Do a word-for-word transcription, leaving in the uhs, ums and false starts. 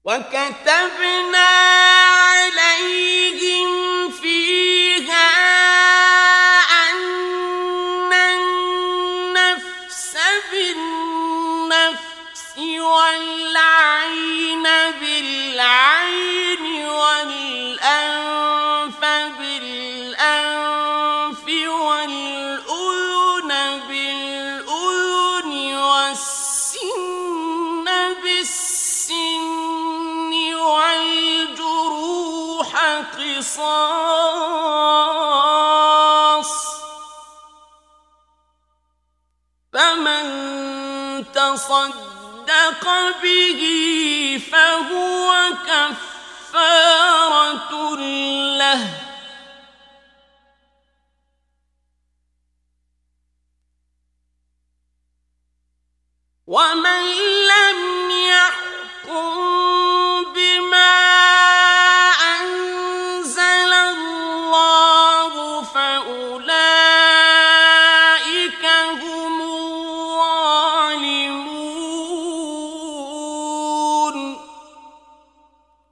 وكتبنا عليهم فيها أن النفس بالنفس والعين بالعين والأنف بالأنف والأذن بالأذن والسن بالسن والجروح قصاص فمن تصدق به فهو كفارة له ومن